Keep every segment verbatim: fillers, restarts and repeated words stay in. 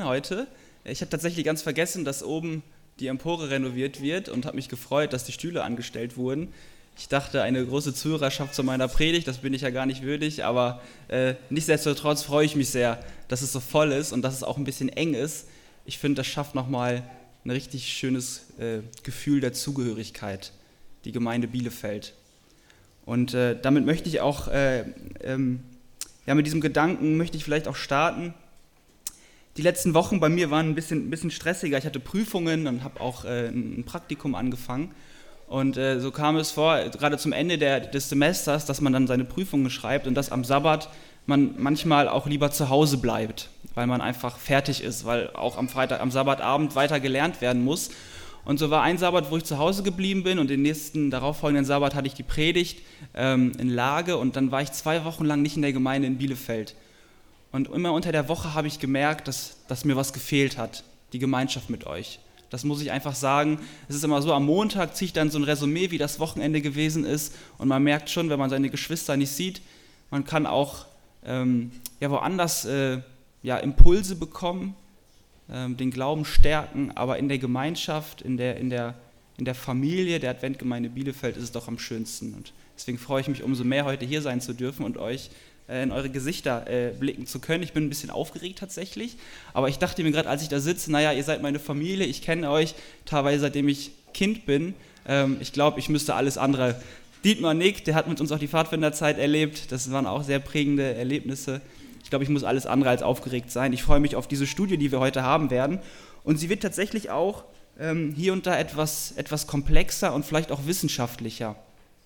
heute. Ich habe tatsächlich ganz vergessen, dass oben die Empore renoviert wird und habe mich gefreut, dass die Stühle angestellt wurden. Ich dachte, eine große Zuhörerschaft zu meiner Predigt, das bin ich ja gar nicht würdig, aber äh, nichtsdestotrotz freue ich mich sehr, dass es so voll ist und dass es auch ein bisschen eng ist. Ich finde, das schafft nochmal ein richtig schönes äh, Gefühl der Zugehörigkeit, die Gemeinde Bielefeld. Und äh, damit möchte ich auch, äh, ähm, ja, mit diesem Gedanken möchte ich vielleicht auch starten. Die letzten Wochen bei mir waren ein bisschen, ein bisschen stressiger. Ich hatte Prüfungen und habe auch äh, ein Praktikum angefangen. Und äh, so kam es vor, gerade zum Ende der, des Semesters, dass man dann seine Prüfungen schreibt und dass am Sabbat man manchmal auch lieber zu Hause bleibt, weil man einfach fertig ist, weil auch am Freitag, am Sabbatabend weiter gelernt werden muss. Und so war ein Sabbat, wo ich zu Hause geblieben bin, und den nächsten darauffolgenden Sabbat hatte ich die Predigt ähm, in Lage, und dann war ich zwei Wochen lang nicht in der Gemeinde in Bielefeld. Und immer unter der Woche habe ich gemerkt, dass, dass mir was gefehlt hat, die Gemeinschaft mit euch. Das muss ich einfach sagen. Es ist immer so, am Montag ziehe ich dann so ein Resümee, wie das Wochenende gewesen ist, und man merkt schon, wenn man seine Geschwister nicht sieht, man kann auch ähm, ja, woanders äh, ja, Impulse bekommen, ähm, den Glauben stärken, aber in der Gemeinschaft, in der, in der, in der Familie der Adventgemeinde Bielefeld ist es doch am schönsten. Und deswegen freue ich mich umso mehr, heute hier sein zu dürfen und euch in eure Gesichter äh, blicken zu können. Ich bin ein bisschen aufgeregt tatsächlich, aber ich dachte mir gerade, als ich da sitze, naja, ihr seid meine Familie, ich kenne euch teilweise seitdem ich Kind bin. Ähm, ich glaube, ich müsste alles andere. Dietmar nickt, der hat mit uns auch die Pfadfinderzeit erlebt, das waren auch sehr prägende Erlebnisse. Ich glaube, ich muss alles andere als aufgeregt sein. Ich freue mich auf diese Studie, die wir heute haben werden, und sie wird tatsächlich auch ähm, hier und da etwas, etwas komplexer und vielleicht auch wissenschaftlicher.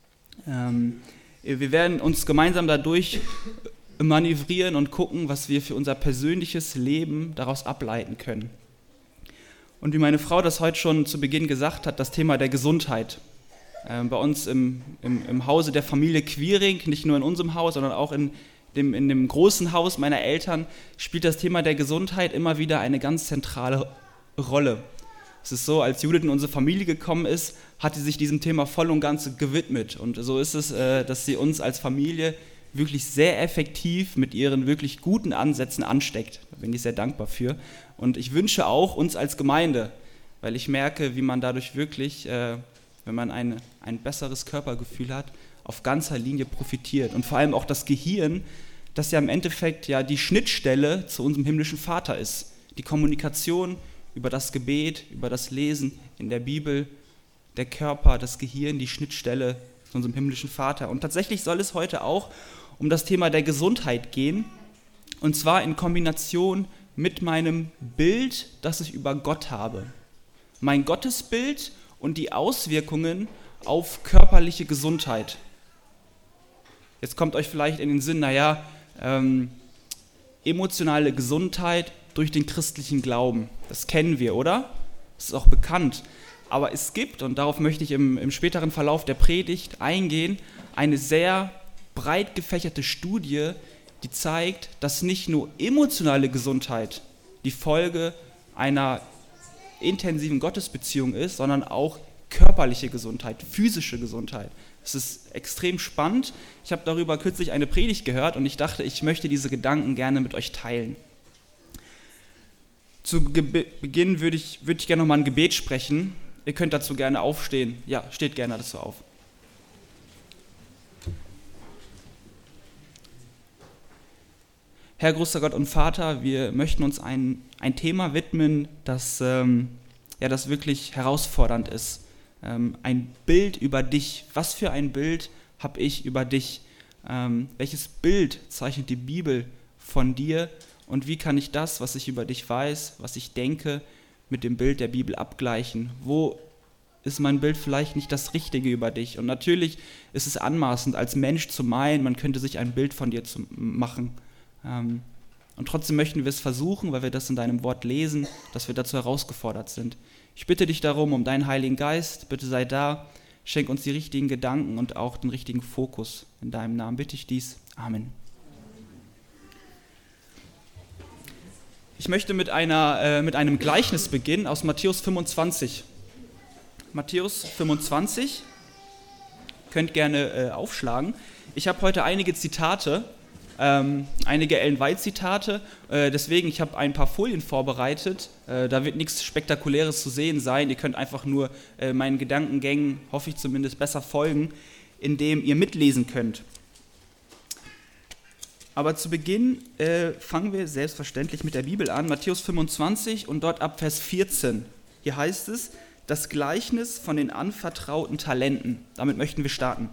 Ähm, Wir werden uns gemeinsam dadurch manövrieren und gucken, was wir für unser persönliches Leben daraus ableiten können. Und wie meine Frau das heute schon zu Beginn gesagt hat, das Thema der Gesundheit. Äh, bei uns im, im, im Hause der Familie Quiring, nicht nur in unserem Haus, sondern auch in dem, in dem großen Haus meiner Eltern, spielt das Thema der Gesundheit immer wieder eine ganz zentrale Rolle. Es ist so, als Judith in unsere Familie gekommen ist, hat sie sich diesem Thema voll und ganz gewidmet. Und so ist es, dass sie uns als Familie wirklich sehr effektiv mit ihren wirklich guten Ansätzen ansteckt. Da bin ich sehr dankbar für. Und ich wünsche auch uns als Gemeinde, weil ich merke, wie man dadurch wirklich, wenn man ein, ein besseres Körpergefühl hat, auf ganzer Linie profitiert. Und vor allem auch das Gehirn, das ja im Endeffekt ja die Schnittstelle zu unserem himmlischen Vater ist. Die Kommunikation über das Gebet, über das Lesen in der Bibel, der Körper, das Gehirn, die Schnittstelle zu unserem himmlischen Vater. Und tatsächlich soll es heute auch um das Thema der Gesundheit gehen, und zwar in Kombination mit meinem Bild, das ich über Gott habe. Mein Gottesbild und die Auswirkungen auf körperliche Gesundheit. Jetzt kommt euch vielleicht in den Sinn, naja, ähm, emotionale Gesundheit durch den christlichen Glauben. Das kennen wir, oder? Das ist auch bekannt. Aber es gibt, und darauf möchte ich im, im späteren Verlauf der Predigt eingehen, eine sehr breit gefächerte Studie, die zeigt, dass nicht nur emotionale Gesundheit die Folge einer intensiven Gottesbeziehung ist, sondern auch körperliche Gesundheit, physische Gesundheit. Es ist extrem spannend. Ich habe darüber kürzlich eine Predigt gehört und ich dachte, ich möchte diese Gedanken gerne mit euch teilen. Zu Ge- Beginn würde ich, würde ich gerne nochmal ein Gebet sprechen. Ihr könnt dazu gerne aufstehen. Ja, steht gerne dazu auf. Herr, großer Gott und Vater, wir möchten uns ein, ein Thema widmen, das, ähm, ja, das wirklich herausfordernd ist. Ähm, ein Bild über dich. Was für ein Bild habe ich über dich? Ähm, welches Bild zeichnet die Bibel von dir? Und wie kann ich das, was ich über dich weiß, was ich denke, mit dem Bild der Bibel abgleichen? Wo ist mein Bild vielleicht nicht das Richtige über dich? Und natürlich ist es anmaßend, als Mensch zu meinen, man könnte sich ein Bild von dir zu machen. Und trotzdem möchten wir es versuchen, weil wir das in deinem Wort lesen, dass wir dazu herausgefordert sind. Ich bitte dich darum, um deinen Heiligen Geist, bitte sei da, schenk uns die richtigen Gedanken und auch den richtigen Fokus. In deinem Namen bitte ich dies. Amen. Ich möchte mit, einer, äh, mit einem Gleichnis beginnen aus Matthäus fünfundzwanzig. Matthäus fünfundzwanzig, könnt gerne äh, aufschlagen. Ich habe heute einige Zitate ähm, einige Ellen White-Zitate. Äh, deswegen, ich habe ein paar Folien vorbereitet. Äh, da wird nichts Spektakuläres zu sehen sein. Ihr könnt einfach nur äh, meinen Gedankengängen, hoffe ich zumindest, besser folgen, indem ihr mitlesen könnt. Aber zu Beginn äh, fangen wir selbstverständlich mit der Bibel an, Matthäus fünfundzwanzig und dort ab Vers vierzehn. Hier heißt es, das Gleichnis von den anvertrauten Talenten. Damit möchten wir starten.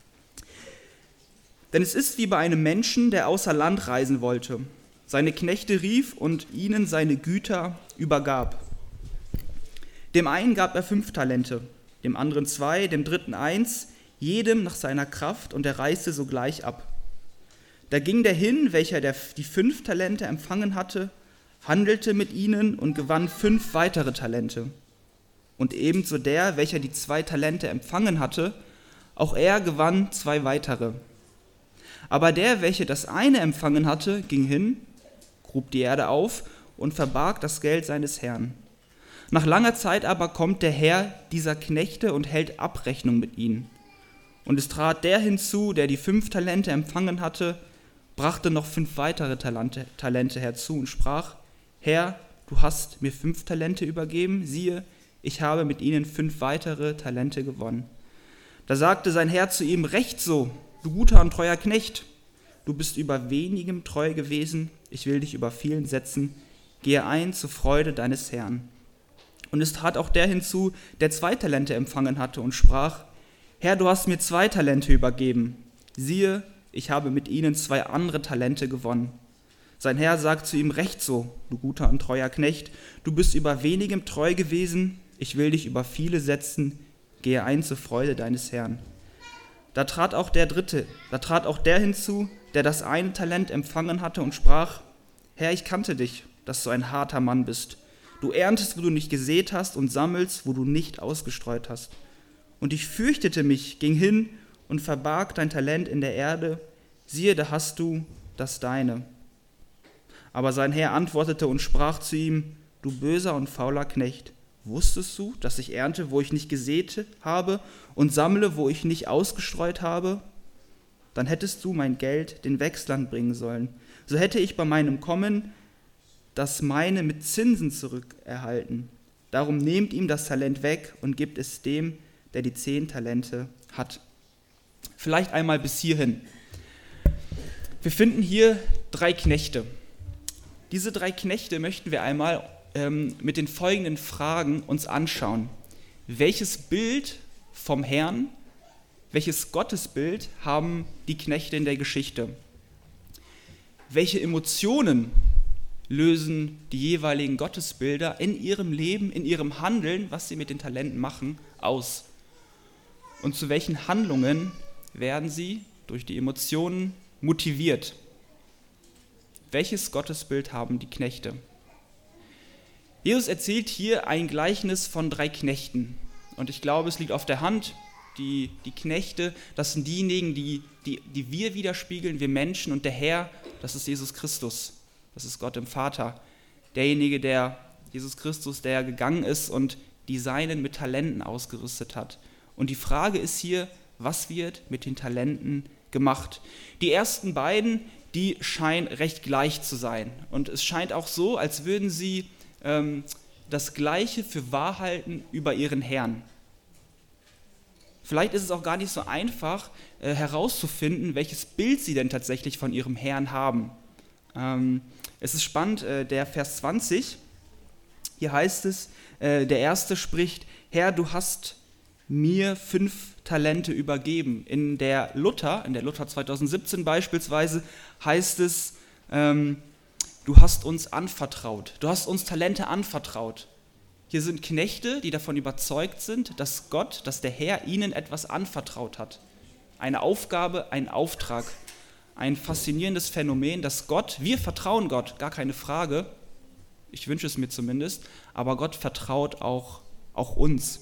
Denn es ist wie bei einem Menschen, der außer Land reisen wollte, seine Knechte rief und ihnen seine Güter übergab. Dem einen gab er fünf Talente, dem anderen zwei, dem dritten eins, jedem nach seiner Kraft, und er reiste sogleich ab. Da ging der hin, welcher der, die fünf Talente empfangen hatte, handelte mit ihnen und gewann fünf weitere Talente. Und ebenso der, welcher die zwei Talente empfangen hatte, auch er gewann zwei weitere. Aber der, welcher das eine empfangen hatte, ging hin, grub die Erde auf und verbarg das Geld seines Herrn. Nach langer Zeit aber kommt der Herr dieser Knechte und hält Abrechnung mit ihnen. Und es trat der hinzu, der die fünf Talente empfangen hatte, brachte noch fünf weitere Talente, Talente herzu und sprach, Herr, du hast mir fünf Talente übergeben, siehe, ich habe mit ihnen fünf weitere Talente gewonnen. Da sagte sein Herr zu ihm, recht so, du guter und treuer Knecht, du bist über wenigem treu gewesen, ich will dich über vielen setzen, gehe ein zur Freude deines Herrn. Und es trat auch der hinzu, der zwei Talente empfangen hatte und sprach, Herr, du hast mir zwei Talente übergeben, siehe, ich habe mit ihnen zwei andere Talente gewonnen. Sein Herr sagt zu ihm, recht so, du guter und treuer Knecht, du bist über wenigem treu gewesen, ich will dich über viele setzen, gehe ein zur Freude deines Herrn. Da trat auch der Dritte, da trat auch der hinzu, der das eine Talent empfangen hatte und sprach, Herr, ich kannte dich, dass du ein harter Mann bist. Du erntest, wo du nicht gesät hast und sammelst, wo du nicht ausgestreut hast. Und ich fürchtete mich, ging hin und verbarg dein Talent in der Erde, siehe, da hast du das deine. Aber sein Herr antwortete und sprach zu ihm, du böser und fauler Knecht, wusstest du, dass ich ernte, wo ich nicht gesät habe und sammle, wo ich nicht ausgestreut habe? Dann hättest du mein Geld den Wechslern bringen sollen. So hätte ich bei meinem Kommen das meine mit Zinsen zurückerhalten. Darum nehmt ihm das Talent weg und gibt es dem, der die zehn Talente hat. Vielleicht einmal bis hierhin. Wir finden hier drei Knechte. Diese drei Knechte möchten wir einmal ähm, mit den folgenden Fragen uns anschauen. Welches Bild vom Herrn, welches Gottesbild haben die Knechte in der Geschichte? Welche Emotionen lösen die jeweiligen Gottesbilder in ihrem Leben, in ihrem Handeln, was sie mit den Talenten machen, aus? Und zu welchen Handlungen werden sie durch die Emotionen motiviert? Welches Gottesbild haben die Knechte? Jesus erzählt hier ein Gleichnis von drei Knechten. Und ich glaube, es liegt auf der Hand, die, die Knechte, das sind diejenigen, die, die, die wir widerspiegeln, wir Menschen, und der Herr, das ist Jesus Christus, das ist Gott im Vater. Derjenige, der, Jesus Christus, der gegangen ist und die Seinen mit Talenten ausgerüstet hat. Und die Frage ist hier, was wird mit den Talenten gemacht? Die ersten beiden, die scheinen recht gleich zu sein. Und es scheint auch so, als würden sie ähm, das Gleiche für wahr halten über ihren Herrn. Vielleicht ist es auch gar nicht so einfach äh, herauszufinden, welches Bild sie denn tatsächlich von ihrem Herrn haben. Ähm, es ist spannend, äh, der Vers zwanzig, hier heißt es, äh, der Erste spricht, Herr, du hast mir fünf Talente übergeben. In der Luther, in der Luther zweitausendsiebzehn beispielsweise, heißt es, ähm, du hast uns anvertraut, du hast uns Talente anvertraut. Hier sind Knechte, die davon überzeugt sind, dass Gott, dass der Herr ihnen etwas anvertraut hat. Eine Aufgabe, ein Auftrag, ein faszinierendes Phänomen, dass Gott, wir vertrauen Gott, gar keine Frage, ich wünsche es mir zumindest, aber Gott vertraut auch, auch uns.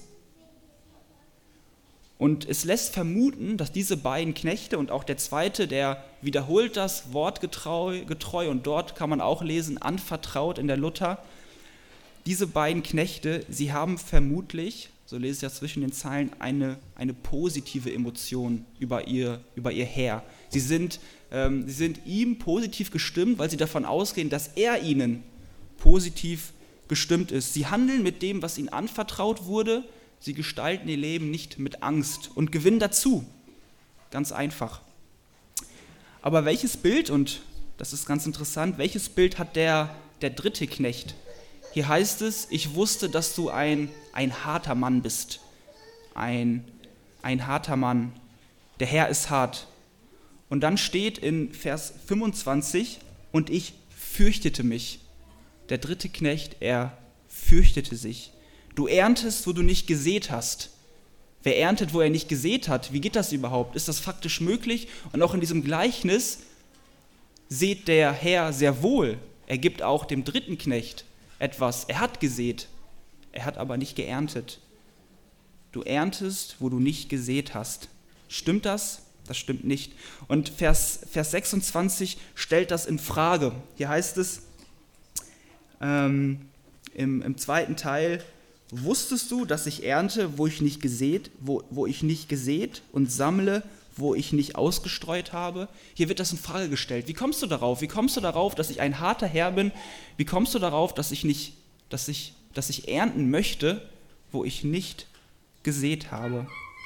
Und es lässt vermuten, dass diese beiden Knechte und auch der zweite, der wiederholt das Wort getreu, getreu und dort kann man auch lesen, anvertraut in der Luther, diese beiden Knechte, sie haben vermutlich, so lese ich ja zwischen den Zeilen, eine, eine positive Emotion über ihr, über ihr Herr. Sie sind, ähm, sie sind ihm positiv gestimmt, weil sie davon ausgehen, dass er ihnen positiv gestimmt ist. Sie handeln mit dem, was ihnen anvertraut wurde. Sie gestalten ihr Leben nicht mit Angst und gewinnen dazu. Ganz einfach. Aber welches Bild, und das ist ganz interessant, welches Bild hat der, der dritte Knecht? Hier heißt es, ich wusste, dass du ein, ein harter Mann bist. Ein, ein harter Mann. Der Herr ist hart. Und dann steht in Vers fünfundzwanzig, und ich fürchtete mich. Der dritte Knecht, er fürchtete sich. Du erntest, wo du nicht gesät hast. Wer erntet, wo er nicht gesät hat? Wie geht das überhaupt? Ist das faktisch möglich? Und auch in diesem Gleichnis sät der Herr sehr wohl. Er gibt auch dem dritten Knecht etwas. Er hat gesät, er hat aber nicht geerntet. Du erntest, wo du nicht gesät hast. Stimmt das? Das stimmt nicht. Und Vers, Vers sechsundzwanzig stellt das in Frage. Hier heißt es ähm, im, im zweiten Teil, wusstest du, dass ich ernte, wo ich nicht gesät, wo, wo ich nicht gesät und sammle, wo ich nicht ausgestreut habe? Hier wird das in Frage gestellt. Wie kommst du darauf? Wie kommst du darauf, dass ich ein harter Herr bin? Wie kommst du darauf, dass ich nicht, dass ich, dass ich ernten möchte, wo ich nicht gesät habe?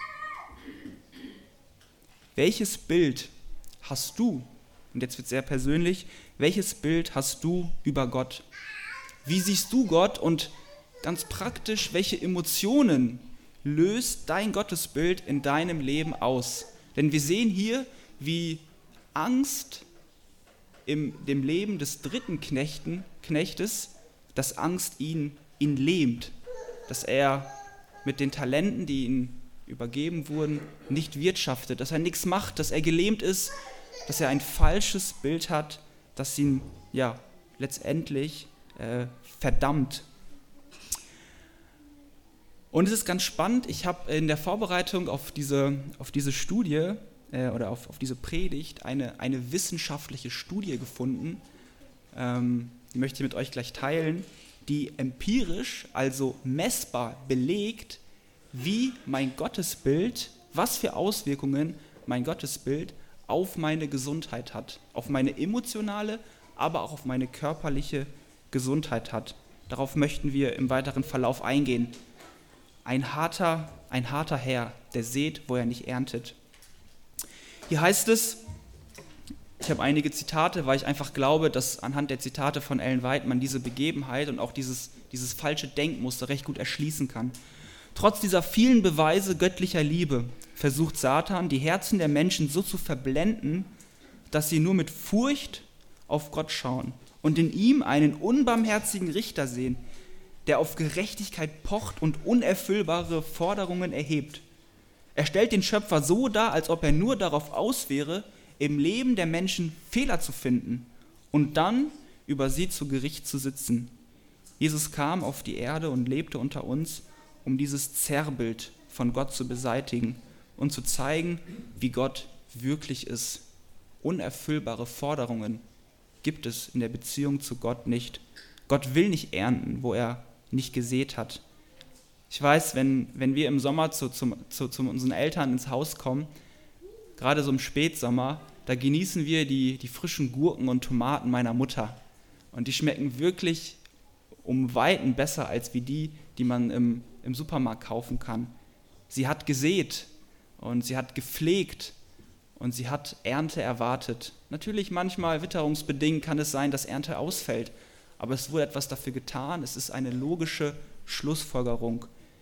Welches Bild hast du? Und jetzt wird es sehr persönlich. Welches Bild hast du über Gott? Wie siehst du Gott? Und ganz praktisch, welche Emotionen löst dein Gottesbild in deinem Leben aus? Denn wir sehen hier, wie Angst in dem Leben des dritten Knechten, Knechtes, dass Angst ihn, ihn lähmt, dass er mit den Talenten, die ihm übergeben wurden, nicht wirtschaftet, dass er nichts macht, dass er gelähmt ist, dass er ein falsches Bild hat, das ihn ja letztendlich äh, verdammt. Und es ist ganz spannend, ich habe in der Vorbereitung auf diese, auf diese Studie äh, oder auf, auf diese Predigt eine, eine wissenschaftliche Studie gefunden, ähm, die möchte ich mit euch gleich teilen, die empirisch, also messbar belegt, wie mein Gottesbild, was für Auswirkungen mein Gottesbild auf meine Gesundheit hat, auf meine emotionale, aber auch auf meine körperliche Gesundheit hat. Darauf möchten wir im weiteren Verlauf eingehen. Ein harter, ein harter Herr, der sät, wo er nicht erntet. Hier heißt es, ich habe einige Zitate, weil ich einfach glaube, dass anhand der Zitate von Ellen White man diese Begebenheit und auch dieses, dieses falsche Denkmuster recht gut erschließen kann. Trotz dieser vielen Beweise göttlicher Liebe versucht Satan, die Herzen der Menschen so zu verblenden, dass sie nur mit Furcht auf Gott schauen und in ihm einen unbarmherzigen Richter sehen, der auf Gerechtigkeit pocht und unerfüllbare Forderungen erhebt. Er stellt den Schöpfer so dar, als ob er nur darauf aus wäre, im Leben der Menschen Fehler zu finden und dann über sie zu Gericht zu sitzen. Jesus kam auf die Erde und lebte unter uns, um dieses Zerrbild von Gott zu beseitigen und zu zeigen, wie Gott wirklich ist. Unerfüllbare Forderungen gibt es in der Beziehung zu Gott nicht. Gott will nicht ernten, wo er nicht gesät hat. Ich weiß, wenn, wenn wir im Sommer zu, zu, zu, zu unseren Eltern ins Haus kommen, gerade so im Spätsommer, da genießen wir die, die frischen Gurken und Tomaten meiner Mutter. Und die schmecken wirklich um Weiten besser als wie die, die man im, im Supermarkt kaufen kann. Sie hat gesät und sie hat gepflegt und sie hat Ernte erwartet. Natürlich manchmal witterungsbedingt kann es sein, dass Ernte ausfällt, aber es wurde etwas dafür getan. Es ist eine logische Schlussfolgerung.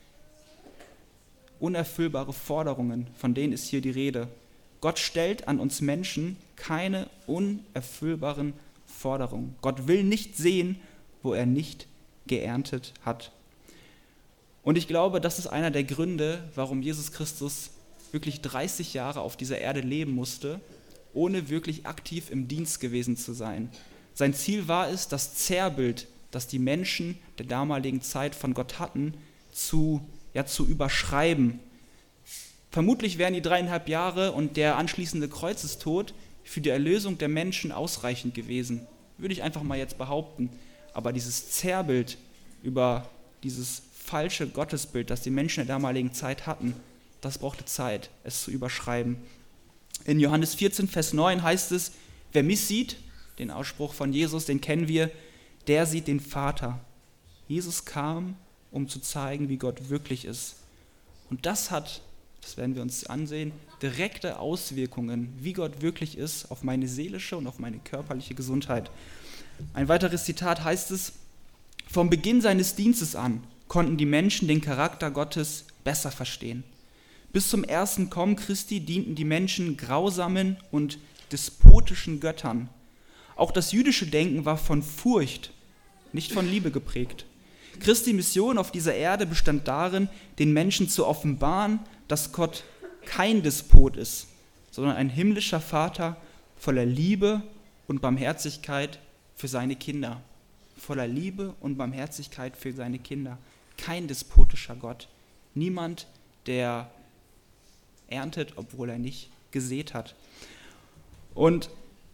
Unerfüllbare Forderungen, von denen ist hier die Rede. Gott stellt an uns Menschen keine unerfüllbaren Forderungen. Gott will nicht sehen, wo er nicht geerntet hat. Und ich glaube, das ist einer der Gründe, warum Jesus Christus wirklich dreißig Jahre auf dieser Erde leben musste, ohne wirklich aktiv im Dienst gewesen zu sein. Sein Ziel war es, das Zerrbild, das die Menschen der damaligen Zeit von Gott hatten, zu, ja, zu überschreiben. Vermutlich wären die dreieinhalb Jahre und der anschließende Kreuzestod für die Erlösung der Menschen ausreichend gewesen. Würde ich einfach mal jetzt behaupten. Aber dieses Zerrbild über dieses falsche Gottesbild, das die Menschen der damaligen Zeit hatten, das brauchte Zeit, es zu überschreiben. In Johannes vierzehn, Vers neun heißt es, wer mich sieht, den Ausspruch von Jesus, den kennen wir, der sieht den Vater. Jesus kam, um zu zeigen, wie Gott wirklich ist. Und das hat, das werden wir uns ansehen, direkte Auswirkungen, wie Gott wirklich ist, auf meine seelische und auf meine körperliche Gesundheit. Ein weiteres Zitat heißt es, vom Beginn seines Dienstes an konnten die Menschen den Charakter Gottes besser verstehen. Bis zum ersten Kommen Christi dienten die Menschen grausamen und despotischen Göttern. Auch das jüdische Denken war von Furcht, nicht von Liebe geprägt. Christi Mission auf dieser Erde bestand darin, den Menschen zu offenbaren, dass Gott kein Despot ist, sondern ein himmlischer Vater voller Liebe und Barmherzigkeit für seine Kinder. Voller Liebe und Barmherzigkeit für seine Kinder. Kein despotischer Gott. Niemand, der erntet, obwohl er nicht gesät hat. Und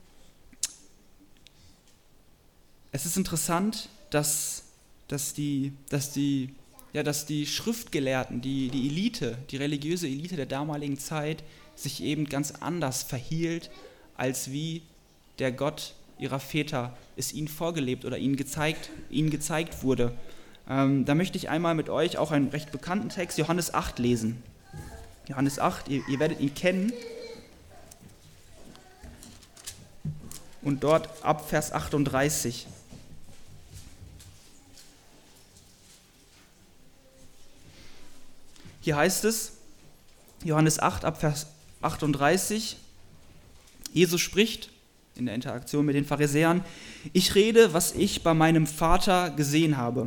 es ist interessant, dass, dass, die, dass, die, ja, dass die Schriftgelehrten, die, die Elite, die religiöse Elite der damaligen Zeit sich eben ganz anders verhielt, als wie der Gott ihrer Väter es ihnen vorgelebt oder ihnen gezeigt, ihnen gezeigt wurde. Ähm, da möchte ich einmal mit euch auch einen recht bekannten Text, Johannes acht, lesen. Johannes acht, ihr, ihr werdet ihn kennen. Und dort ab Vers achtunddreißig. Hier heißt es, Johannes acht, ab Vers achtunddreißig, Jesus spricht in der Interaktion mit den Pharisäern, ich rede, was ich bei meinem Vater gesehen habe.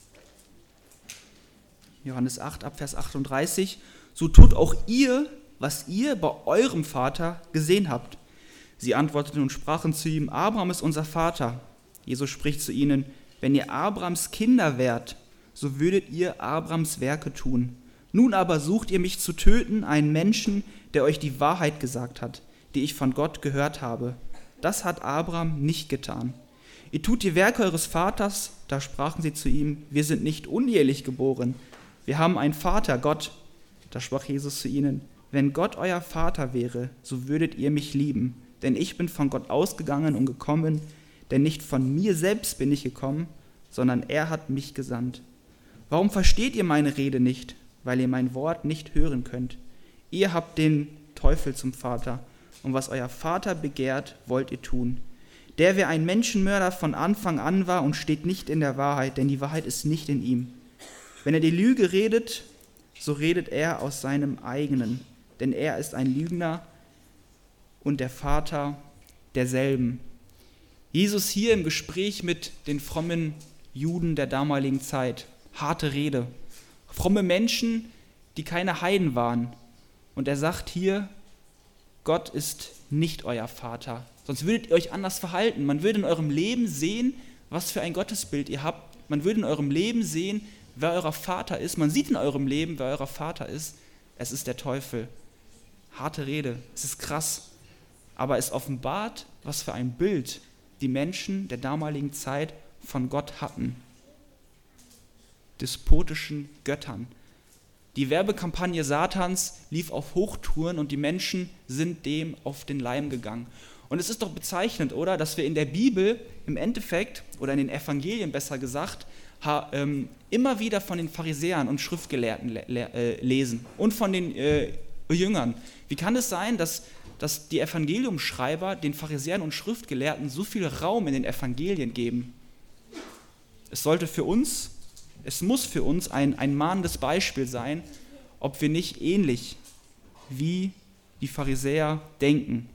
Johannes acht, ab Vers achtunddreißig, so tut auch ihr, was ihr bei eurem Vater gesehen habt. Sie antworteten und sprachen zu ihm, Abraham ist unser Vater. Jesus spricht zu ihnen, wenn ihr Abrahams Kinder wärt, so würdet ihr Abrahams Werke tun. Nun aber sucht ihr mich zu töten, einen Menschen, der euch die Wahrheit gesagt hat, die ich von Gott gehört habe. Das hat Abraham nicht getan. Ihr tut die Werke eures Vaters, da sprachen sie zu ihm, wir sind nicht unehelich geboren, wir haben einen Vater, Gott. Da sprach Jesus zu ihnen, wenn Gott euer Vater wäre, so würdet ihr mich lieben, denn ich bin von Gott ausgegangen und gekommen, denn nicht von mir selbst bin ich gekommen, sondern er hat mich gesandt. Warum versteht ihr meine Rede nicht? Weil ihr mein Wort nicht hören könnt. Ihr habt den Teufel zum Vater, und was euer Vater begehrt, wollt ihr tun. Der, wer ein Menschenmörder von Anfang an war und steht nicht in der Wahrheit, denn die Wahrheit ist nicht in ihm. Wenn er die Lüge redet, so redet er aus seinem eigenen, denn er ist ein Lügner und der Vater derselben. Jesus hier im Gespräch mit den frommen Juden der damaligen Zeit, harte Rede. Fromme Menschen, die keine Heiden waren. Und er sagt hier, Gott ist nicht euer Vater. Sonst würdet ihr euch anders verhalten. Man würde in eurem Leben sehen, was für ein Gottesbild ihr habt. Man würde in eurem Leben sehen, wer euer Vater ist. Man sieht in eurem Leben, wer euer Vater ist. Es ist der Teufel. Harte Rede. Es ist krass. Aber es offenbart, was für ein Bild die Menschen der damaligen Zeit von Gott hatten. Despotischen Göttern. Die Werbekampagne Satans lief auf Hochtouren und die Menschen sind dem auf den Leim gegangen. Und es ist doch bezeichnend, oder, dass wir in der Bibel im Endeffekt, oder in den Evangelien besser gesagt, ha, ähm, immer wieder von den Pharisäern und Schriftgelehrten le- le- äh, lesen und von den äh, Jüngern. Wie kann es sein, dass, dass die Evangeliumschreiber den Pharisäern und Schriftgelehrten so viel Raum in den Evangelien geben? Es sollte für uns Es muss für uns ein, ein mahnendes Beispiel sein, ob wir nicht ähnlich wie die Pharisäer denken.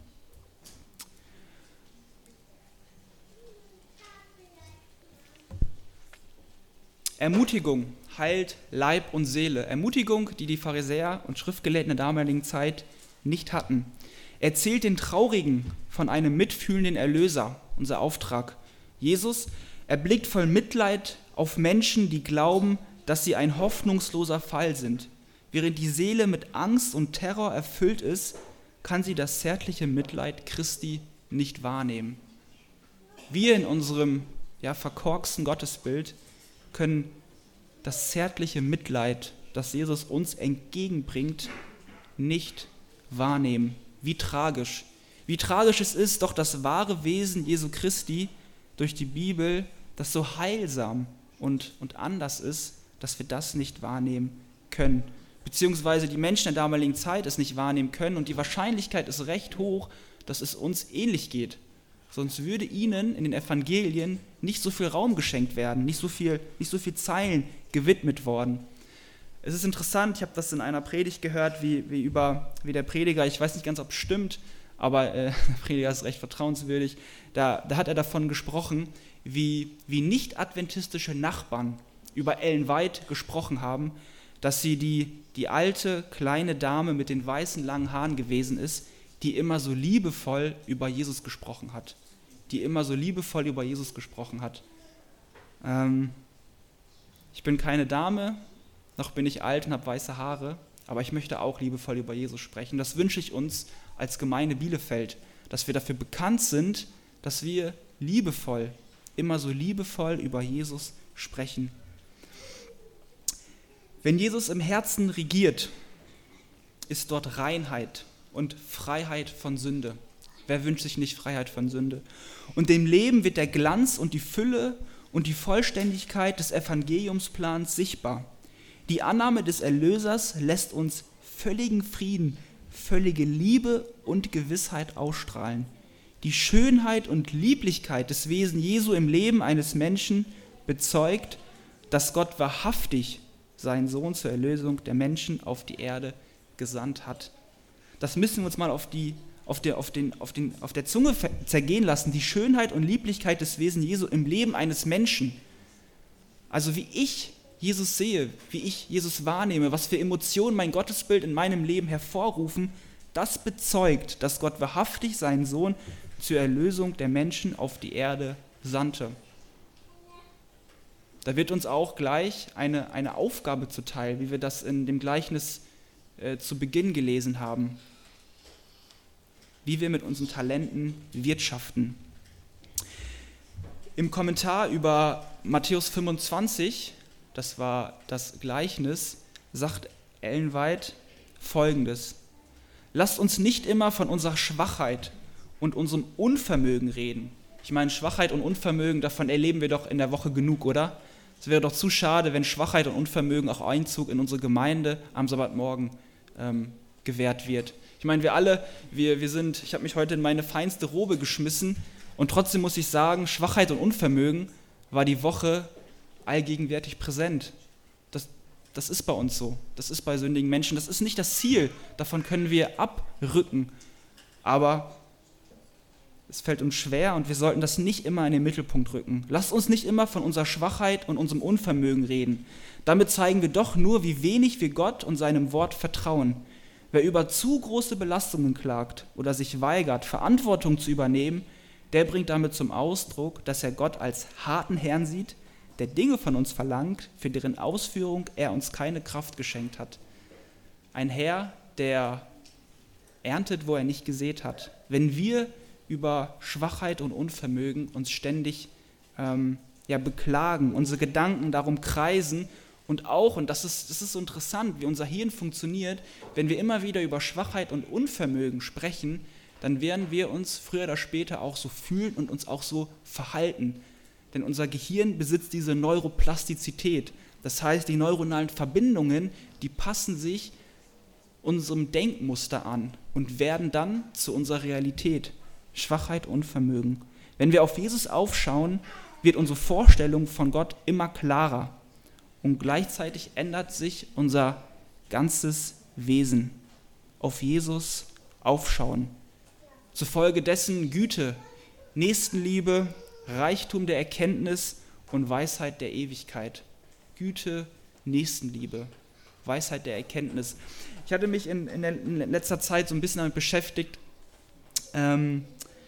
Ermutigung heilt Leib und Seele. Ermutigung, die die Pharisäer und Schriftgelehrten der damaligen Zeit nicht hatten. Erzählt den Traurigen von einem mitfühlenden Erlöser, unser Auftrag. Jesus, er blickt voll Mitleid auf Menschen, die glauben, dass sie ein hoffnungsloser Fall sind. Während die Seele mit Angst und Terror erfüllt ist, kann sie das zärtliche Mitleid Christi nicht wahrnehmen. Wir in unserem ja, verkorksten Gottesbild können das zärtliche Mitleid, das Jesus uns entgegenbringt, nicht wahrnehmen. Wie tragisch. Wie tragisch es ist, doch das wahre Wesen Jesu Christi durch die Bibel, das so heilsam und, und anders ist, dass wir das nicht wahrnehmen können. Beziehungsweise die Menschen der damaligen Zeit es nicht wahrnehmen können und die Wahrscheinlichkeit ist recht hoch, dass es uns ähnlich geht. Sonst würde ihnen in den Evangelien nicht so viel Raum geschenkt werden, nicht so viel, nicht so viel Zeilen gewidmet worden. Es ist interessant, ich habe das in einer Predigt gehört, wie, wie, über, wie der Prediger, ich weiß nicht ganz, ob es stimmt, aber äh, der Prediger ist recht vertrauenswürdig, da, da hat er davon gesprochen, wie, wie nicht-adventistische Nachbarn über Ellen White gesprochen haben, dass sie die, die alte, kleine Dame mit den weißen, langen Haaren gewesen ist, die immer so liebevoll über Jesus gesprochen hat. Die immer so liebevoll über Jesus gesprochen hat. Ähm, ich bin keine Dame, noch bin ich alt und habe weiße Haare, aber ich möchte auch liebevoll über Jesus sprechen. Das wünsche ich uns als Gemeinde Bielefeld, dass wir dafür bekannt sind, dass wir liebevoll, immer so liebevoll über Jesus sprechen. Wenn Jesus im Herzen regiert, ist dort Reinheit und Freiheit von Sünde. Wer wünscht sich nicht Freiheit von Sünde? Und dem Leben wird der Glanz und die Fülle und die Vollständigkeit des Evangeliumsplans sichtbar. Die Annahme des Erlösers lässt uns völligen Frieden, völlige Liebe und Gewissheit ausstrahlen. Die Schönheit und Lieblichkeit des Wesens Jesu im Leben eines Menschen bezeugt, dass Gott wahrhaftig seinen Sohn zur Erlösung der Menschen auf die Erde gesandt hat. Das müssen wir uns mal auf, die, auf, der, auf, den, auf, den, auf der Zunge zergehen lassen, die Schönheit und Lieblichkeit des Wesens Jesu im Leben eines Menschen. Also wie ich Jesus sehe, wie ich Jesus wahrnehme, was für Emotionen mein Gottesbild in meinem Leben hervorrufen, das bezeugt, dass Gott wahrhaftig seinen Sohn zur Erlösung der Menschen auf die Erde sandte. Da wird uns auch gleich eine, eine Aufgabe zuteil, wie wir das in dem Gleichnis äh, zu Beginn gelesen haben. Wie wir mit unseren Talenten wirtschaften. Im Kommentar über Matthäus fünfundzwanzig, das war das Gleichnis, sagt Ellen White Folgendes: Lasst uns nicht immer von unserer Schwachheit und unserem Unvermögen reden. Ich meine, Schwachheit und Unvermögen, davon erleben wir doch in der Woche genug, oder? Es wäre doch zu schade, wenn Schwachheit und Unvermögen auch Einzug in unsere Gemeinde am Sabbatmorgen ähm, gewährt wird. Ich meine, wir alle, wir, wir sind, ich habe mich heute in meine feinste Robe geschmissen und trotzdem muss ich sagen, Schwachheit und Unvermögen war die Woche allgegenwärtig präsent. Das, das ist bei uns so, das ist bei sündigen Menschen, das ist nicht das Ziel, davon können wir abrücken, aber es fällt uns schwer und wir sollten das nicht immer in den Mittelpunkt rücken. Lasst uns nicht immer von unserer Schwachheit und unserem Unvermögen reden. Damit zeigen wir doch nur, wie wenig wir Gott und seinem Wort vertrauen. Wer über zu große Belastungen klagt oder sich weigert, Verantwortung zu übernehmen, der bringt damit zum Ausdruck, dass er Gott als harten Herrn sieht, der Dinge von uns verlangt, für deren Ausführung er uns keine Kraft geschenkt hat. Ein Herr, der erntet, wo er nicht gesät hat. Wenn wir über Schwachheit und Unvermögen uns ständig ähm, ja, beklagen, unsere Gedanken darum kreisen und auch, und das ist, das ist so interessant, wie unser Hirn funktioniert, wenn wir immer wieder über Schwachheit und Unvermögen sprechen, dann werden wir uns früher oder später auch so fühlen und uns auch so verhalten. Denn unser Gehirn besitzt diese Neuroplastizität. Das heißt, die neuronalen Verbindungen, die passen sich unserem Denkmuster an und werden dann zu unserer Realität. Schwachheit, Unvermögen. Wenn wir auf Jesus aufschauen, wird unsere Vorstellung von Gott immer klarer und gleichzeitig ändert sich unser ganzes Wesen. Auf Jesus aufschauen. Zufolge dessen Güte, Nächstenliebe, Reichtum der Erkenntnis und Weisheit der Ewigkeit. Güte, Nächstenliebe, Weisheit der Erkenntnis. Ich hatte mich in, in, der, in letzter Zeit so ein bisschen damit beschäftigt, ähm,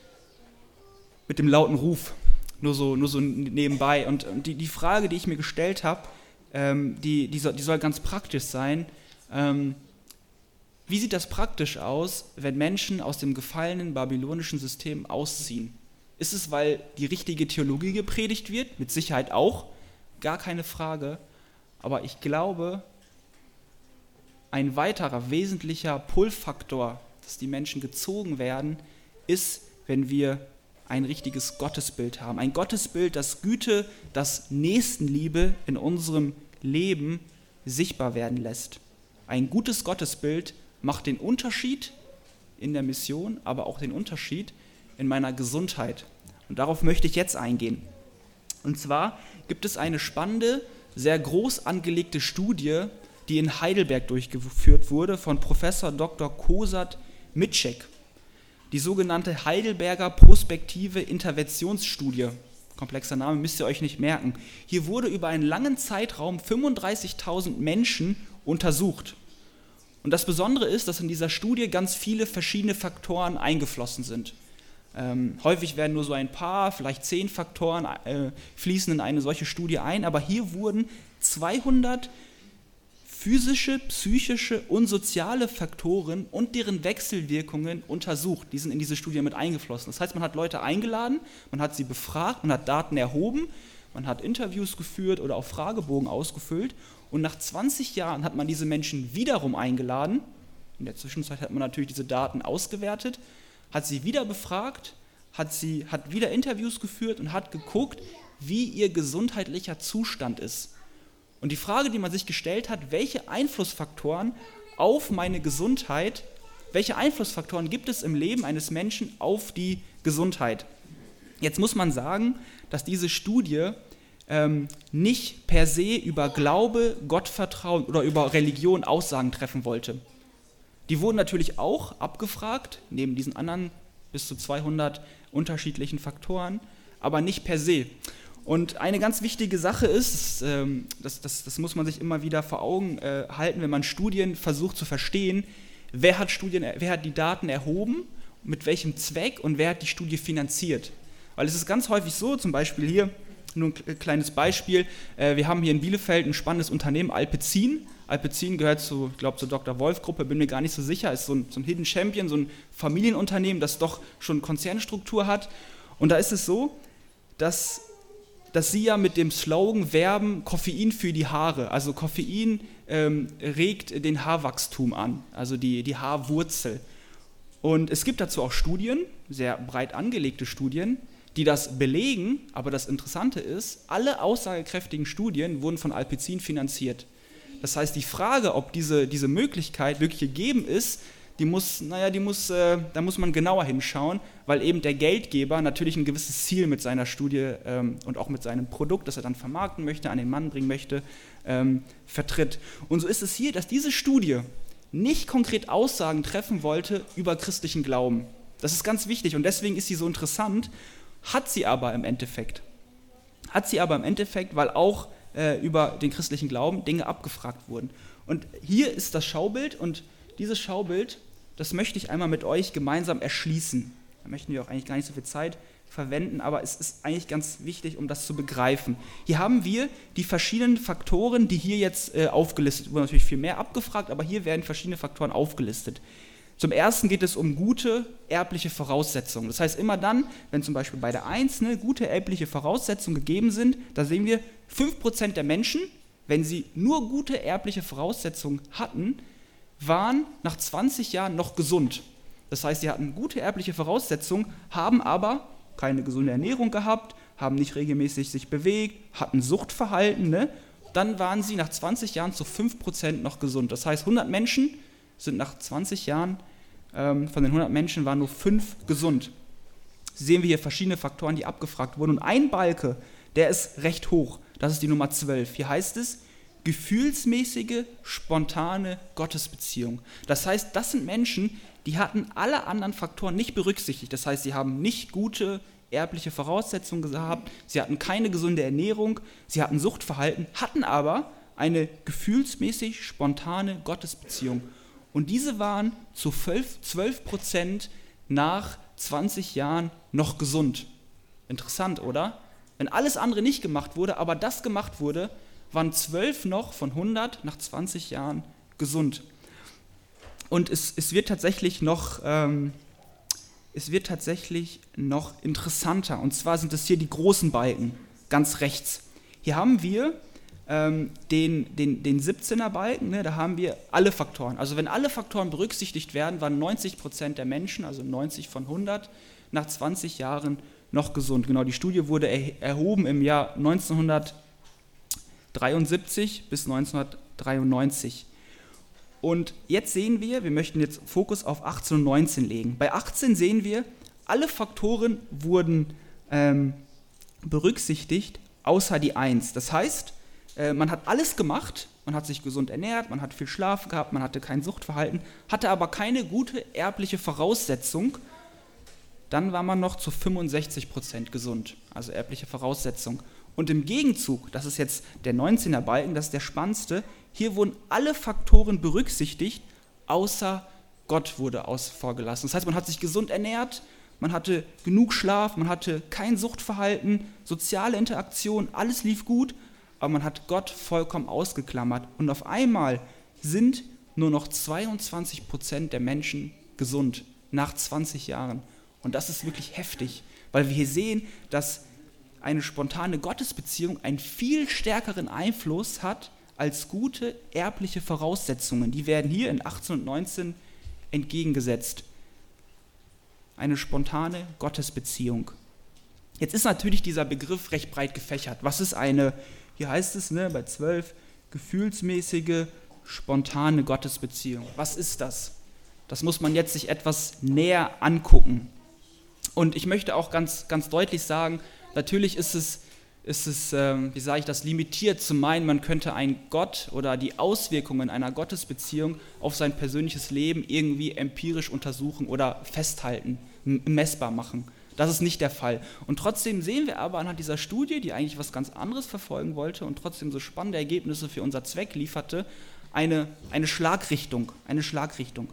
mit dem lauten Ruf, nur so, nur so nebenbei. Und, und die, die Frage, die ich mir gestellt habe, ähm, die, die, soll, die soll ganz praktisch sein. Ähm, wie sieht das praktisch aus, wenn Menschen aus dem gefallenen babylonischen System ausziehen? Ist es, weil die richtige Theologie gepredigt wird? Mit Sicherheit auch, gar keine Frage. Aber ich glaube, ein weiterer wesentlicher Pull-Faktor, dass die Menschen gezogen werden, ist, wenn wir ein richtiges Gottesbild haben. Ein Gottesbild, das Güte, das Nächstenliebe in unserem Leben sichtbar werden lässt. Ein gutes Gottesbild macht den Unterschied in der Mission, aber auch den Unterschied in meiner Gesundheit. Und darauf möchte ich jetzt eingehen. Und zwar gibt es eine spannende, sehr groß angelegte Studie, die in Heidelberg durchgeführt wurde von Professor Doktor Kozat Mitschek. Die sogenannte Heidelberger Prospektive Interventionsstudie. Komplexer Name, müsst ihr euch nicht merken. Hier wurde über einen langen Zeitraum fünfunddreißigtausend Menschen untersucht. Und das Besondere ist, dass in dieser Studie ganz viele verschiedene Faktoren eingeflossen sind. Ähm, häufig werden nur so ein paar, vielleicht zehn Faktoren äh, fließen in eine solche Studie ein, aber hier wurden zweihundert physische, psychische und soziale Faktoren und deren Wechselwirkungen untersucht. Die sind in diese Studie mit eingeflossen. Das heißt, man hat Leute eingeladen, man hat sie befragt, man hat Daten erhoben, man hat Interviews geführt oder auch Fragebogen ausgefüllt und nach zwanzig Jahren hat man diese Menschen wiederum eingeladen. In der Zwischenzeit hat man natürlich diese Daten ausgewertet, hat sie wieder befragt, hat, sie, hat wieder Interviews geführt und hat geguckt, wie ihr gesundheitlicher Zustand ist. Und die Frage, die man sich gestellt hat, welche Einflussfaktoren auf meine Gesundheit, welche Einflussfaktoren gibt es im Leben eines Menschen auf die Gesundheit? Jetzt muss man sagen, dass diese Studie ähm, nicht per se über Glaube, Gottvertrauen oder über Religion Aussagen treffen wollte. Die wurden natürlich auch abgefragt, neben diesen anderen bis zu zweihundert unterschiedlichen Faktoren, aber nicht per se. Und eine ganz wichtige Sache ist, das, das, das muss man sich immer wieder vor Augen äh, halten, wenn man Studien versucht zu verstehen, wer hat, Studien, wer hat die Daten erhoben, mit welchem Zweck und wer hat die Studie finanziert. Weil es ist ganz häufig so, zum Beispiel hier, nur ein kleines Beispiel, äh, wir haben hier in Bielefeld ein spannendes Unternehmen, Alpecin. Alpecin gehört zu, ich glaube, zur Doktor Wolf-Gruppe, bin mir gar nicht so sicher, ist so ein, so ein Hidden Champion, so ein Familienunternehmen, das doch schon Konzernstruktur hat. Und da ist es so, dass dass sie ja mit dem Slogan werben, Koffein für die Haare. Also Koffein ähm, regt den Haarwachstum an, also die, die Haarwurzel. Und es gibt dazu auch Studien, sehr breit angelegte Studien, die das belegen, aber das Interessante ist, alle aussagekräftigen Studien wurden von Alpecin finanziert. Das heißt, die Frage, ob diese, diese Möglichkeit wirklich gegeben ist, die muss, naja, die muss, äh, da muss man genauer hinschauen, weil eben der Geldgeber natürlich ein gewisses Ziel mit seiner Studie ähm, und auch mit seinem Produkt, das er dann vermarkten möchte, an den Mann bringen möchte, ähm, vertritt. Und so ist es hier, dass diese Studie nicht konkret Aussagen treffen wollte über christlichen Glauben. Das ist ganz wichtig und deswegen ist sie so interessant, hat sie aber im Endeffekt. Hat sie aber im Endeffekt, weil auch äh, über den christlichen Glauben Dinge abgefragt wurden. Und hier ist das Schaubild und dieses Schaubild, das möchte ich einmal mit euch gemeinsam erschließen. Da möchten wir auch eigentlich gar nicht so viel Zeit verwenden, aber es ist eigentlich ganz wichtig, um das zu begreifen. Hier haben wir die verschiedenen Faktoren, die hier jetzt äh, aufgelistet wurden, natürlich viel mehr abgefragt, aber hier werden verschiedene Faktoren aufgelistet. Zum ersten geht es um gute erbliche Voraussetzungen. Das heißt, immer dann, wenn zum Beispiel bei der eins ne, gute erbliche Voraussetzungen gegeben sind, da sehen wir, fünf Prozent der Menschen, wenn sie nur gute erbliche Voraussetzungen hatten, waren nach zwanzig Jahren noch gesund. Das heißt, sie hatten gute erbliche Voraussetzungen, haben aber keine gesunde Ernährung gehabt, haben nicht regelmäßig sich bewegt, hatten Suchtverhalten, ne? Dann waren sie nach zwanzig Jahren zu fünf Prozent noch gesund. Das heißt, hundert Menschen sind nach zwanzig Jahren, ähm, von den hundert Menschen waren nur fünf gesund. Sehen wir hier verschiedene Faktoren, die abgefragt wurden. Und ein Balke, der ist recht hoch, das ist die Nummer zwölf. Hier heißt es, gefühlsmäßige, spontane Gottesbeziehung. Das heißt, das sind Menschen, die hatten alle anderen Faktoren nicht berücksichtigt. Das heißt, sie haben nicht gute erbliche Voraussetzungen gehabt, sie hatten keine gesunde Ernährung, sie hatten Suchtverhalten, hatten aber eine gefühlsmäßig spontane Gottesbeziehung. Und diese waren zu zwölf Prozent nach zwanzig Jahren noch gesund. Interessant, oder? Wenn alles andere nicht gemacht wurde, aber das gemacht wurde, waren zwölf noch von hundert nach zwanzig Jahren gesund. Und es, es, wird tatsächlich noch, ähm, es wird tatsächlich noch interessanter. Und zwar sind es hier die großen Balken, ganz rechts. Hier haben wir ähm, den, den, den siebzehner-Balken, ne, da haben wir alle Faktoren. Also wenn alle Faktoren berücksichtigt werden, waren neunzig Prozent der Menschen, also neunzig von hundert, nach zwanzig Jahren noch gesund. Genau, die Studie wurde er, erhoben im Jahr neunzehnhundertdreiundsiebzig bis neunzehnhundertdreiundneunzig. Und jetzt sehen wir, wir möchten jetzt Fokus auf achtzehn und neunzehn legen. Bei achtzehn sehen wir, alle Faktoren wurden ähm, berücksichtigt, außer die eins. Das heißt, äh, man hat alles gemacht, man hat sich gesund ernährt, man hat viel Schlaf gehabt, man hatte kein Suchtverhalten, hatte aber keine gute erbliche Voraussetzung. Dann war man noch zu fünfundsechzig Prozent gesund, also erbliche Voraussetzung. Und im Gegenzug, das ist jetzt der neunzehner-Balken, das ist der spannendste, hier wurden alle Faktoren berücksichtigt, außer Gott wurde außen vor gelassen. Das heißt, man hat sich gesund ernährt, man hatte genug Schlaf, man hatte kein Suchtverhalten, soziale Interaktion, alles lief gut, aber man hat Gott vollkommen ausgeklammert. Und auf einmal sind nur noch zweiundzwanzig Prozent der Menschen gesund, nach zwanzig Jahren. Und das ist wirklich heftig, weil wir hier sehen, dass eine spontane Gottesbeziehung einen viel stärkeren Einfluss hat als gute erbliche Voraussetzungen. Die werden hier in achtzehn und neunzehn entgegengesetzt. Eine spontane Gottesbeziehung. Jetzt ist natürlich dieser Begriff recht breit gefächert. Was ist eine, hier heißt es ne, bei zwölf, gefühlsmäßige, spontane Gottesbeziehung? Was ist das? Das muss man jetzt sich etwas näher angucken. Und ich möchte auch ganz, ganz deutlich sagen, natürlich ist es, ist es ähm, wie sage ich das, limitiert zu meinen, man könnte einen Gott oder die Auswirkungen einer Gottesbeziehung auf sein persönliches Leben irgendwie empirisch untersuchen oder festhalten, m- messbar machen. Das ist nicht der Fall. Und trotzdem sehen wir aber anhand dieser Studie, die eigentlich was ganz anderes verfolgen wollte und trotzdem so spannende Ergebnisse für unser Zweck lieferte, eine, eine Schlagrichtung, eine Schlagrichtung.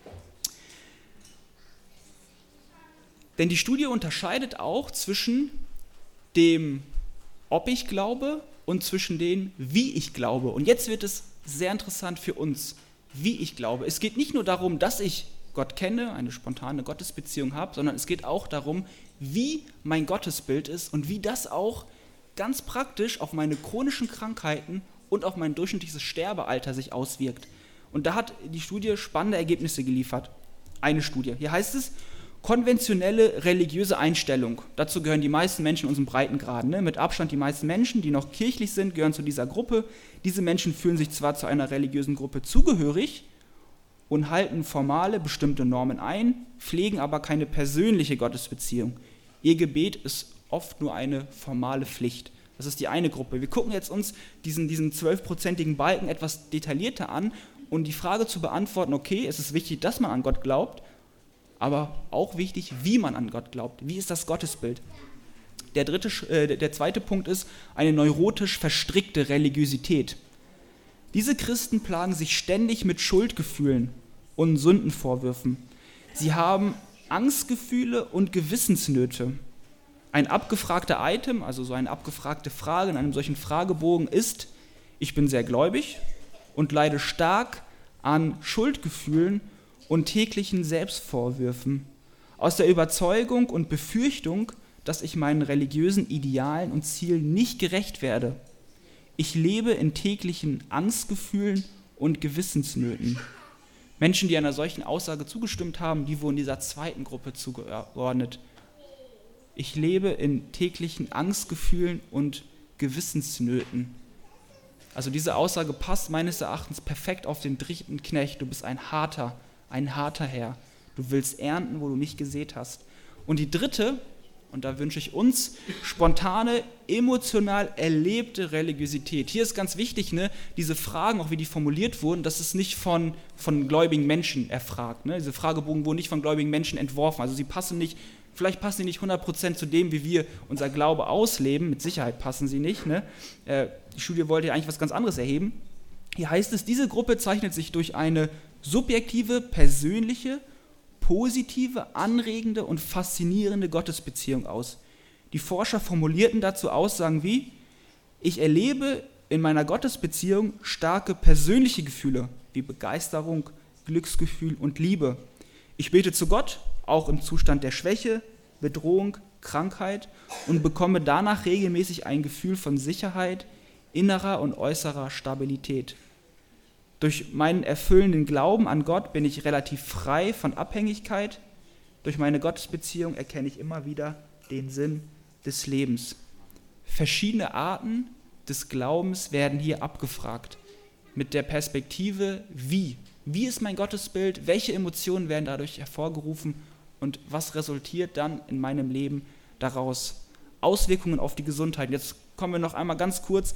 Denn die Studie unterscheidet auch zwischen dem, ob ich glaube, und zwischen dem, wie ich glaube. Und jetzt wird es sehr interessant für uns, wie ich glaube. Es geht nicht nur darum, dass ich Gott kenne, eine spontane Gottesbeziehung habe, sondern es geht auch darum, wie mein Gottesbild ist und wie das auch ganz praktisch auf meine chronischen Krankheiten und auf mein durchschnittliches Sterbealter sich auswirkt. Und da hat die Studie spannende Ergebnisse geliefert. Eine Studie. Hier heißt es, konventionelle religiöse Einstellung. Dazu gehören die meisten Menschen in unserem Breitengraden. Ne? Mit Abstand die meisten Menschen, die noch kirchlich sind, gehören zu dieser Gruppe. Diese Menschen fühlen sich zwar zu einer religiösen Gruppe zugehörig und halten formale, bestimmte Normen ein, pflegen aber keine persönliche Gottesbeziehung. Ihr Gebet ist oft nur eine formale Pflicht. Das ist die eine Gruppe. Wir gucken jetzt uns diesen, diesen zwölfprozentigen Balken etwas detaillierter an und die Frage zu beantworten, okay, es ist wichtig, dass man an Gott glaubt, aber auch wichtig, wie man an Gott glaubt. Wie ist das Gottesbild? Der, dritte, äh, der zweite Punkt ist eine neurotisch verstrickte Religiosität. Diese Christen plagen sich ständig mit Schuldgefühlen und Sündenvorwürfen. Sie haben Angstgefühle und Gewissensnöte. Ein abgefragter Item, also so eine abgefragte Frage in einem solchen Fragebogen ist, ich bin sehr gläubig und leide stark an Schuldgefühlen und täglichen Selbstvorwürfen, aus der Überzeugung und Befürchtung, dass ich meinen religiösen Idealen und Zielen nicht gerecht werde. Ich lebe in täglichen Angstgefühlen und Gewissensnöten. Menschen, die einer solchen Aussage zugestimmt haben, die wurden dieser zweiten Gruppe zugeordnet. Ich lebe in täglichen Angstgefühlen und Gewissensnöten. Also diese Aussage passt meines Erachtens perfekt auf den dritten Knecht. Du bist ein harter, ein harter Herr. Du willst ernten, wo du nicht gesät hast. Und die dritte, und da wünsche ich uns, spontane, emotional erlebte Religiosität. Hier ist ganz wichtig, ne, diese Fragen, auch wie die formuliert wurden, das ist nicht von, von gläubigen Menschen erfragt. Ne? Diese Fragebogen wurden nicht von gläubigen Menschen entworfen. Also sie passen nicht, vielleicht passen sie nicht hundert Prozent zu dem, wie wir unser Glaube ausleben. Mit Sicherheit passen sie nicht. Ne? Äh, die Studie wollte ja eigentlich was ganz anderes erheben. Hier heißt es, diese Gruppe zeichnet sich durch eine subjektive, persönliche, positive, anregende und faszinierende Gottesbeziehung aus. Die Forscher formulierten dazu Aussagen wie, ich erlebe in meiner Gottesbeziehung starke persönliche Gefühle wie Begeisterung, Glücksgefühl und Liebe. Ich bete zu Gott, auch im Zustand der Schwäche, Bedrohung, Krankheit und bekomme danach regelmäßig ein Gefühl von Sicherheit, innerer und äußerer Stabilität. Durch meinen erfüllenden Glauben an Gott bin ich relativ frei von Abhängigkeit. Durch meine Gottesbeziehung erkenne ich immer wieder den Sinn des Lebens. Verschiedene Arten des Glaubens werden hier abgefragt. Mit der Perspektive, wie? Wie ist mein Gottesbild? Welche Emotionen werden dadurch hervorgerufen? Und was resultiert dann in meinem Leben daraus? Auswirkungen auf die Gesundheit. Jetzt kommen wir noch einmal ganz kurz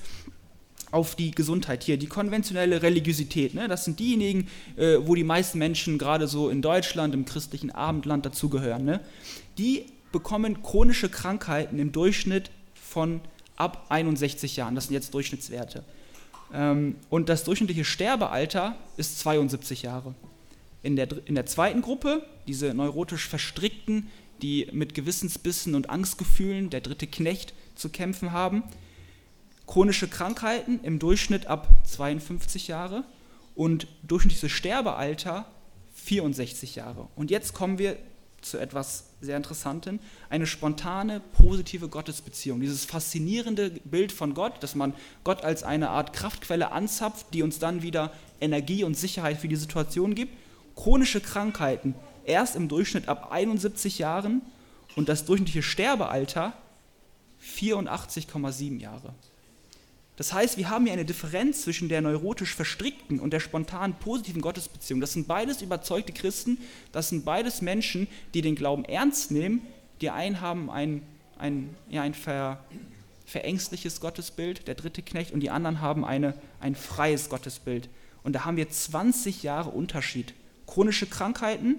auf die Gesundheit hier. Die konventionelle Religiosität, ne? Das sind diejenigen, äh, wo die meisten Menschen gerade so in Deutschland, im christlichen Abendland dazugehören. Ne? Die bekommen chronische Krankheiten im Durchschnitt von ab einundsechzig Jahren. Das sind jetzt Durchschnittswerte. Ähm, und das durchschnittliche Sterbealter ist zweiundsiebzig Jahre. In der, in der zweiten Gruppe, diese neurotisch Verstrickten, die mit Gewissensbissen und Angstgefühlen, der dritte Knecht, zu kämpfen haben, chronische Krankheiten im Durchschnitt ab zweiundfünfzig Jahre und durchschnittliches Sterbealter vierundsechzig Jahre. Und jetzt kommen wir zu etwas sehr Interessantem, eine spontane, positive Gottesbeziehung. Dieses faszinierende Bild von Gott, dass man Gott als eine Art Kraftquelle anzapft, die uns dann wieder Energie und Sicherheit für die Situation gibt. Chronische Krankheiten erst im Durchschnitt ab einundsiebzig Jahren und das durchschnittliche Sterbealter vierundachtzig Komma sieben Jahre. Das heißt, wir haben hier eine Differenz zwischen der neurotisch Verstrickten und der spontanen positiven Gottesbeziehung. Das sind beides überzeugte Christen, das sind beides Menschen, die den Glauben ernst nehmen. Die einen haben ein, ein, ja, ein ver, verängstliches Gottesbild, der dritte Knecht, und die anderen haben eine, ein freies Gottesbild. Und da haben wir zwanzig Jahre Unterschied. Chronische Krankheiten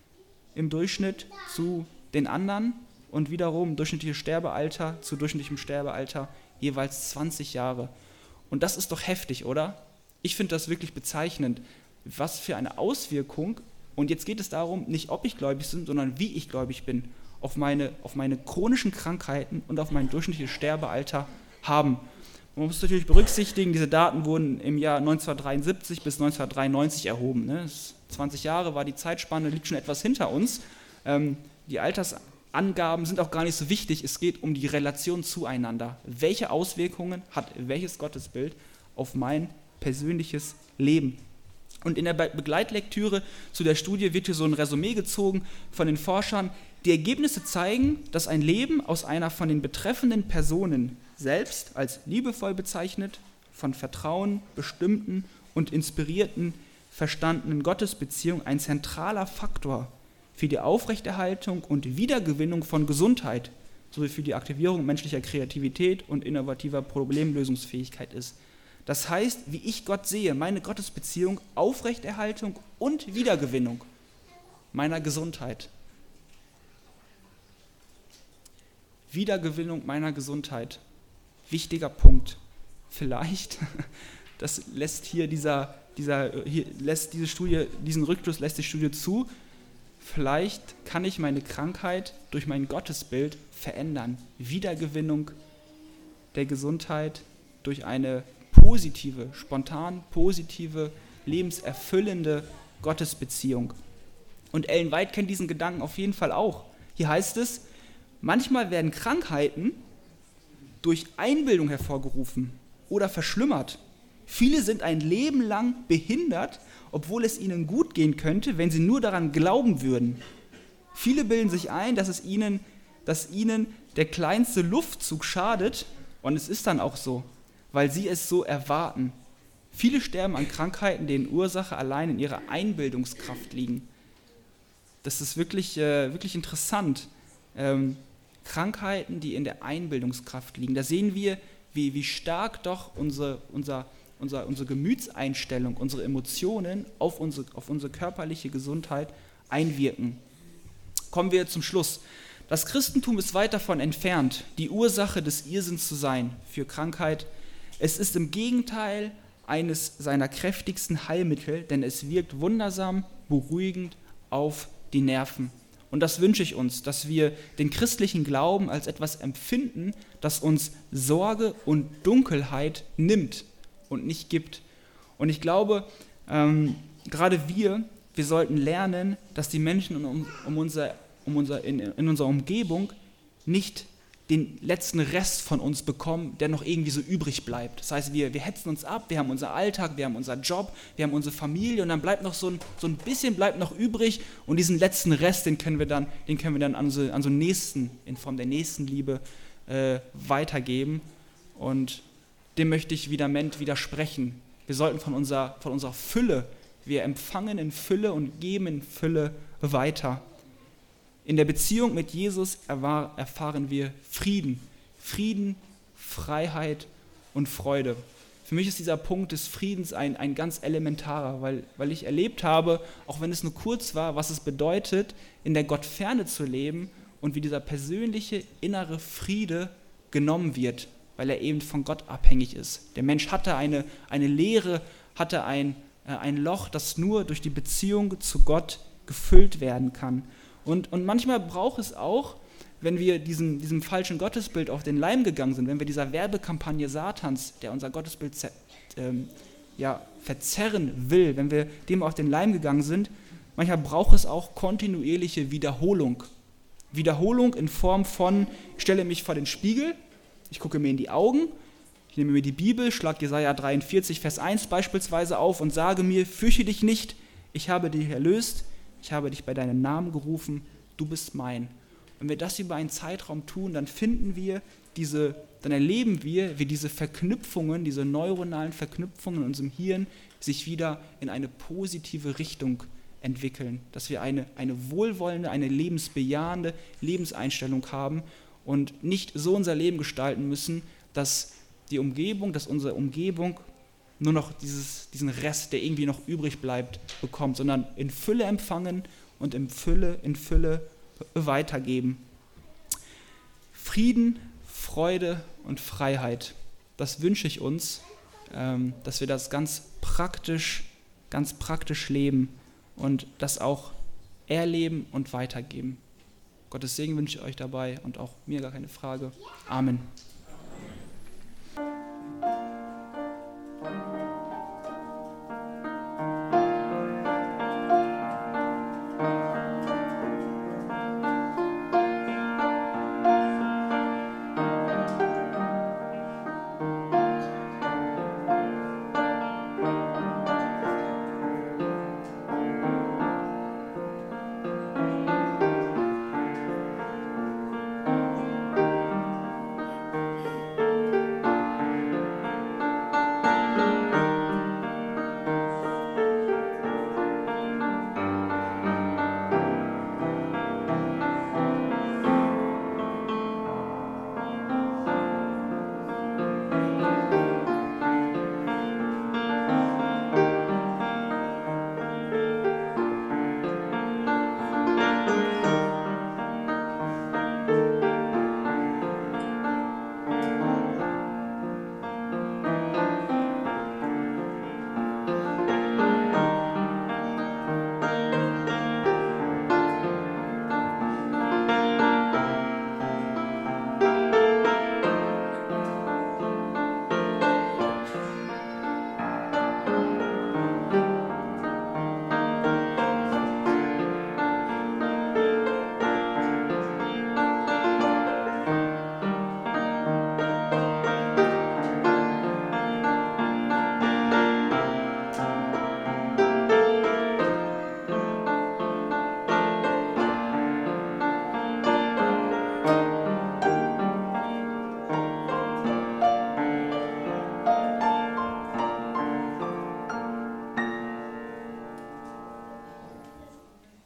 im Durchschnitt zu den anderen und wiederum durchschnittliches Sterbealter zu durchschnittlichem Sterbealter jeweils zwanzig Jahre. Und das ist doch heftig, oder? Ich finde das wirklich bezeichnend. Was für eine Auswirkung, und jetzt geht es darum, nicht ob ich gläubig bin, sondern wie ich gläubig bin, auf meine, auf meine chronischen Krankheiten und auf mein durchschnittliches Sterbealter haben. Man muss natürlich berücksichtigen, diese Daten wurden im Jahr neunzehnhundertdreiundsiebzig bis neunzehnhundertdreiundneunzig erhoben. Ne? zwanzig Jahre war die Zeitspanne, liegt schon etwas hinter uns. Ähm, die Altersangaben sind auch gar nicht so wichtig, es geht um die Relation zueinander. Welche Auswirkungen hat welches Gottesbild auf mein persönliches Leben? Und in der Be- Begleitlektüre zu der Studie wird hier so ein Resümee gezogen von den Forschern. Die Ergebnisse zeigen, dass ein Leben aus einer von den betreffenden Personen selbst als liebevoll bezeichnet, von Vertrauen bestimmten und inspirierten, verstandenen Gottesbeziehung ein zentraler Faktor für die Aufrechterhaltung und Wiedergewinnung von Gesundheit sowie für die Aktivierung menschlicher Kreativität und innovativer Problemlösungsfähigkeit ist. Das heißt, wie ich Gott sehe, meine Gottesbeziehung, Aufrechterhaltung und Wiedergewinnung meiner Gesundheit. Wiedergewinnung meiner Gesundheit. Wichtiger Punkt. Vielleicht, das lässt hier dieser, dieser hier lässt diese Studie, diesen Rückschluss lässt die Studie zu, vielleicht kann ich meine Krankheit durch mein Gottesbild verändern. Wiedergewinnung der Gesundheit durch eine positive, spontan positive, lebenserfüllende Gottesbeziehung. Und Ellen White kennt diesen Gedanken auf jeden Fall auch. Hier heißt es, manchmal werden Krankheiten durch Einbildung hervorgerufen oder verschlimmert. Viele sind ein Leben lang behindert, obwohl es ihnen gut gehen könnte, wenn sie nur daran glauben würden. Viele bilden sich ein, dass es ihnen, dass ihnen der kleinste Luftzug schadet, und es ist dann auch so, weil sie es so erwarten. Viele sterben an Krankheiten, deren Ursache allein in ihrer Einbildungskraft liegen. Das ist wirklich, äh, wirklich interessant. Ähm, Krankheiten, die in der Einbildungskraft liegen. Da sehen wir, wie, wie stark doch unsere, unser, unser, unsere Gemütseinstellung, unsere Emotionen auf unsere, auf unsere körperliche Gesundheit einwirken. Kommen wir zum Schluss. Das Christentum ist weit davon entfernt, die Ursache des Irrsinns zu sein für Krankheit. Es ist im Gegenteil eines seiner kräftigsten Heilmittel, denn es wirkt wundersam, beruhigend auf die Nerven. Und das wünsche ich uns, dass wir den christlichen Glauben als etwas empfinden, das uns Sorge und Dunkelheit nimmt und nicht gibt. Und ich glaube, ähm, gerade wir, wir sollten lernen, dass die Menschen um, um unser, um unser, in, in unserer Umgebung nicht den letzten Rest von uns bekommen, der noch irgendwie so übrig bleibt. Das heißt, wir, wir hetzen uns ab, wir haben unseren Alltag, wir haben unseren Job, wir haben unsere Familie und dann bleibt noch so ein, so ein bisschen bleibt noch übrig und diesen letzten Rest, den können wir dann, den können wir dann an so, an so Nächsten, in Form der Nächstenliebe äh, weitergeben und dem möchte ich vehement widersprechen. Wir sollten von unserer, von unserer Fülle, wir empfangen in Fülle und geben in Fülle weiter. In der Beziehung mit Jesus erfahren wir Frieden, Frieden, Freiheit und Freude. Für mich ist dieser Punkt des Friedens ein, ein ganz elementarer, weil, weil ich erlebt habe, auch wenn es nur kurz war, was es bedeutet, in der Gottferne zu leben und wie dieser persönliche innere Friede genommen wird, weil er eben von Gott abhängig ist. Der Mensch hatte eine, eine Leere, hatte ein, äh, ein Loch, das nur durch die Beziehung zu Gott gefüllt werden kann. Und, und manchmal braucht es auch, wenn wir diesem, diesem falschen Gottesbild auf den Leim gegangen sind, wenn wir dieser Werbekampagne Satans, der unser Gottesbild zer, ähm, ja, verzerren will, wenn wir dem auf den Leim gegangen sind, manchmal braucht es auch kontinuierliche Wiederholung. Wiederholung in Form von, ich stelle mich vor den Spiegel, ich gucke mir in die Augen, ich nehme mir die Bibel, schlage Jesaja dreiundvierzig, Vers eins beispielsweise auf und sage mir, fürchte dich nicht, ich habe dich erlöst, ich habe dich bei deinem Namen gerufen, du bist mein. Wenn wir das über einen Zeitraum tun, dann finden wir diese, dann erleben wir, wie diese Verknüpfungen, diese neuronalen Verknüpfungen in unserem Hirn sich wieder in eine positive Richtung entwickeln, dass wir eine, eine wohlwollende, eine lebensbejahende Lebenseinstellung haben und nicht so unser Leben gestalten müssen, dass die Umgebung, dass unsere Umgebung nur noch dieses, diesen Rest, der irgendwie noch übrig bleibt, bekommt, sondern in Fülle empfangen und in Fülle, in Fülle weitergeben. Frieden, Freude und Freiheit, das wünsche ich uns, ähm, dass wir das ganz praktisch, ganz praktisch leben und das auch erleben und weitergeben. Gottes Segen wünsche ich euch dabei und auch mir gar keine Frage. Amen.